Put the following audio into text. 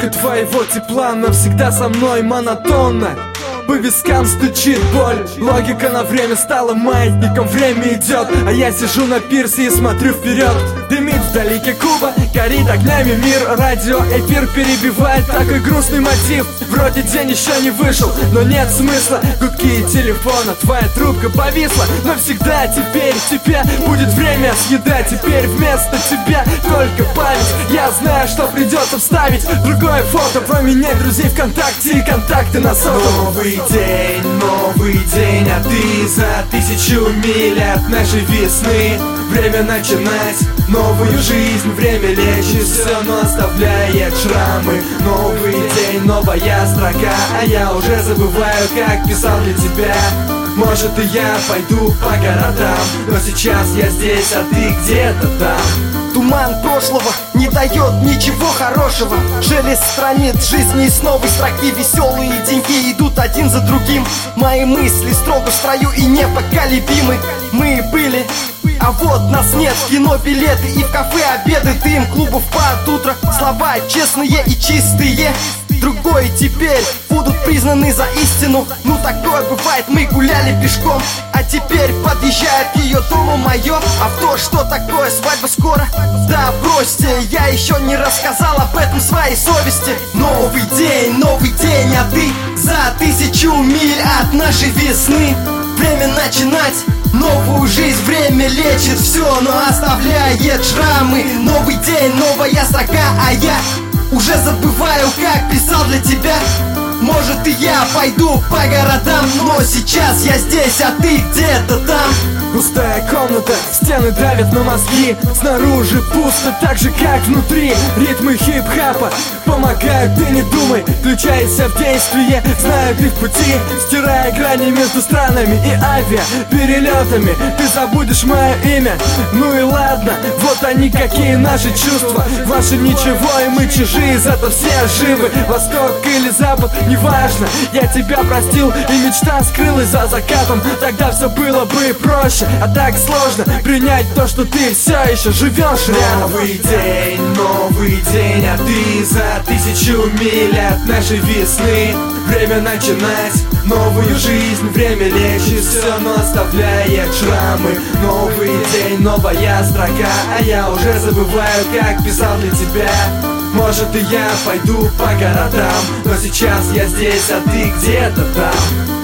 твоего тепла навсегда со мной монотонно. По вискам стучит боль, логика на время стала маятником. Время идет, а я сижу на пирсе и смотрю вперед. Дымит вдалеке Куба, горит огнями мир. Радиоэфир перебивает такой грустный мотив. Вроде день еще не вышел, но нет смысла. Гудки телефона, твоя трубка повисла. Навсегда теперь тебя будет время съедать. Теперь вместо тебя только память. Я знаю, что придется вставить другое фото, поменять друзей ВКонтакте и контакты на сотовом. Новый день, а ты за 1000 миль от нашей весны. Время начинать новую жизнь, время лечит все, но оставляет шрамы. Новый день, новая строка, а я уже забываю, как писал для тебя. Может, и я пойду по городам, но сейчас я здесь, а ты где-то там. Туман прошлого не дает ничего хорошего. Шелест страниц жизни с новой строки. Веселые деньги идут один за другим. Мои мысли строго в строю и непоколебимы. Мы были, а вот нас нет. В кино билеты и в кафе обеды. Дым клубов под утро. Слова честные и чистые. Другой теперь будут признаны за истину. Ну такое бывает, мы гуляли пешком, а теперь подъезжает к ее дому мое авто. Что такое свадьба скоро? Да бросьте, я еще не рассказал об этом своей совести. Новый день, а ты за 1000 миль от нашей весны. Время начинать новую жизнь, время лечит все, но оставляет шрамы. Новый день, новая строка, а я уже забываю, как писал для тебя. Может, и я пойду по городам, но сейчас я здесь, а ты где-то там. Пустая комната, стены давят на мозги. Снаружи пусто, так же как внутри. Ритмы хип-хапа помогают, ты не думай, включайся в действие. Знаю, ты в пути, стирая грани между странами и авиаперелетами. Ты забудешь мое имя, ну и ладно. Вот они какие наши чувства. Ваши ничего, и мы чужие, зато все живы. Восток или запад, неважно. Я тебя простил, и мечта скрылась за закатом. Тогда все было бы проще, а так сложно принять то, что ты все еще живешь рядом. Новый день, а ты за 1000 миль от нашей весны. Время начинать новую жизнь, время лечит все, но оставляет шрамы. Новый день, новая строка, а я уже забываю, как писал для тебя. Может, и я пойду по городам, но сейчас я здесь, а ты где-то там.